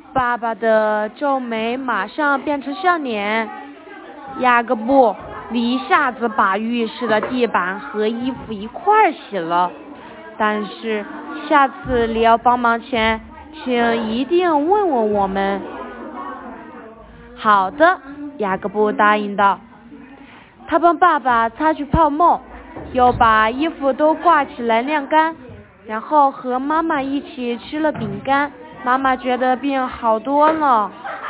爸爸的皱眉马上变成笑脸。雅各布，你一下子把浴室的地板和衣服一块洗了，但是下次你要帮忙前，请一定问问我们。好的，雅各布答应道。他帮爸爸擦去泡沫，又把衣服都挂起来晾干，然后和妈妈一起吃了饼干。妈妈觉得病好多了。